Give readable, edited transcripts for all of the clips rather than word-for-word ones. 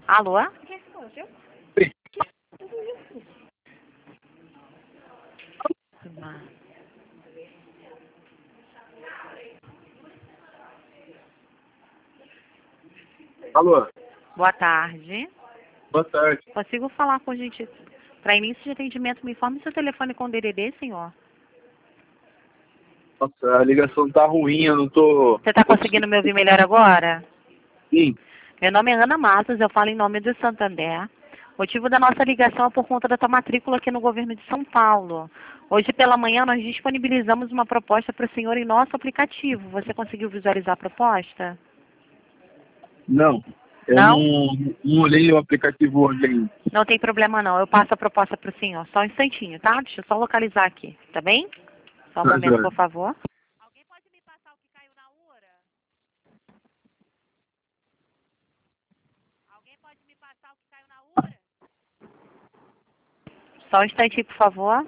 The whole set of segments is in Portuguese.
Alô? Sim. Alô? Boa tarde. Boa tarde. Consigo falar com gente para início de atendimento? Me informe seu telefone com DDD, senhor. Nossa, a ligação tá ruim, eu não tô... Você está conseguindo me ouvir melhor agora? Sim. Meu nome é Ana Matos, eu falo em nome do Santander. O motivo da nossa ligação é por conta da tua matrícula aqui no governo de São Paulo. Hoje pela manhã nós disponibilizamos uma proposta para o senhor em nosso aplicativo. Você conseguiu visualizar a proposta? Não. Eu Não? não olhei o aplicativo hoje ainda. Não tem problema não, eu passo a proposta para o senhor. Só um instantinho, tá? Deixa eu só localizar aqui, tá bem? Só um Tá, momento, joia. por favor. Alguém pode me passar o que caiu na URA? Alguém pode me passar o que caiu na URA? Só um instantinho, por favor.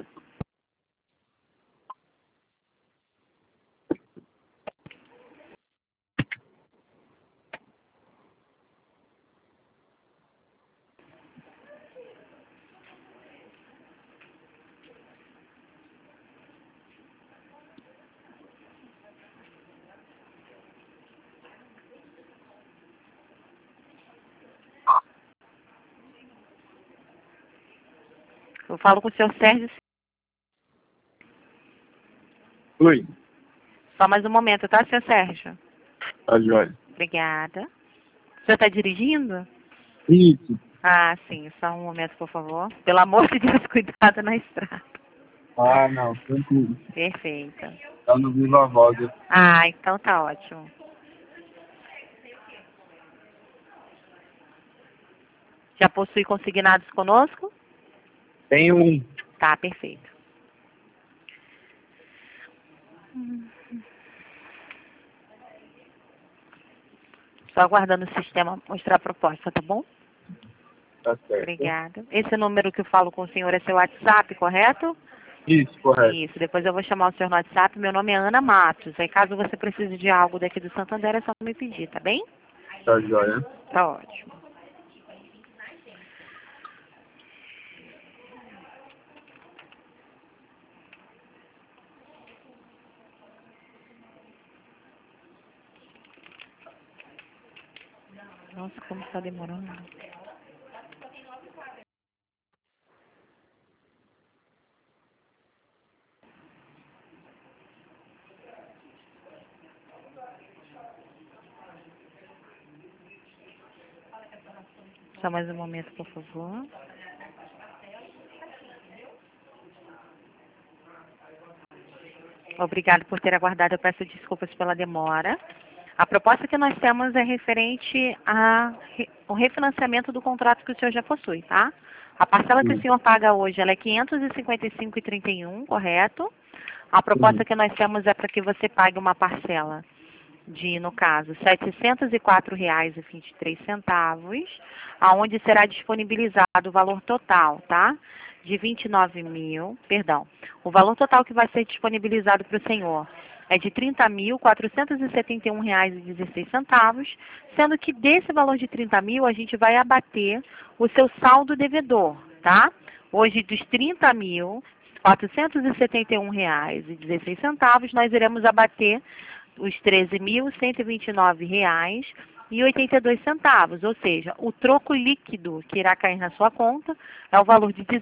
Eu falo com o senhor Sérgio. Oi. Só mais um momento, tá, senhor Sérgio? Tá, joia. Obrigada. O senhor está dirigindo? Isso. Ah, sim. Só um momento, por favor. Pelo amor de Deus, cuidado na estrada. Ah, não, tranquilo. Perfeito. Tá no Viva Voz. Ah, então tá ótimo. Já possui consignados conosco? Tem um. Tá, perfeito. Só aguardando o sistema mostrar a proposta, tá bom? Tá certo. Obrigada. Esse número que eu falo com o senhor é seu WhatsApp, correto? Isso, correto. Isso. Depois eu vou chamar o senhor no WhatsApp. Meu nome é Ana Matos. Aí caso você precise de algo daqui do Santander, é só me pedir, tá bem? Tá, joia. Tá ótimo. Nossa, como está demorando. Só mais um momento, por favor. Obrigado por ter aguardado. Eu peço desculpas pela demora. A proposta que nós temos é referente ao refinanciamento do contrato que o senhor já possui, tá? A parcela que o Sim. senhor paga hoje, ela é R$ 555,31, correto? A proposta que nós temos é para que você pague uma parcela de, no caso, R$ 704,23, aonde será disponibilizado o valor total, tá? De 29 mil, perdão. O valor total que vai ser disponibilizado para o senhor é de R$ 30.471,16, sendo que desse valor de 30 mil a gente vai abater o seu saldo devedor, tá? Hoje dos R$ 30.471,16, nós iremos abater os R$ 13.129,82, ou seja, o troco líquido que irá cair na sua conta é o valor de R$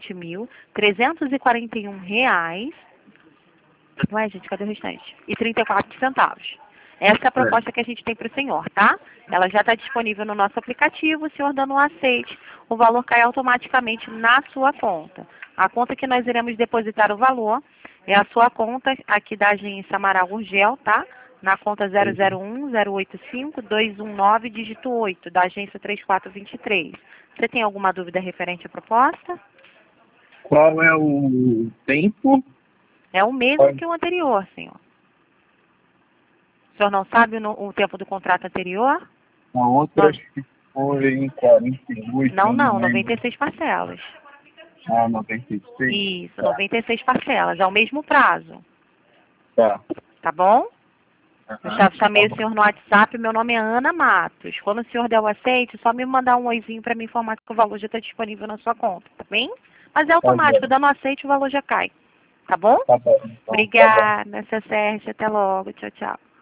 17.341. Ué, gente, cadê o restante? E 34 centavos. Essa é a proposta que a gente tem para o senhor, tá? Ela já está disponível no nosso aplicativo. O senhor dando um aceite, o valor cai automaticamente na sua conta. A conta que nós iremos depositar o valor é a sua conta aqui da agência Amaral Gurgel, tá? Na conta 001-085-219, dígito 8, da agência 3423. Você tem alguma dúvida referente à proposta? Qual é o tempo? É o mesmo que o anterior, senhor. O senhor não sabe o tempo do contrato anterior? A outra acho que foi em 48. Não, eu lembro. 96 parcelas. Ah, 96. Isso, 96 parcelas. É o mesmo prazo. Tá. Tá bom? Eu já chamei o senhor no WhatsApp, meu nome é Ana Matos. Quando o senhor der o aceite, só me mandar um oizinho para me informar que o valor já está disponível na sua conta, tá bem? Mas é automático, dando aceite o valor já cai, tá bom? Tá bom. Então, tá bom. Obrigada, seu Sérgio. Até logo. Tchau, tchau.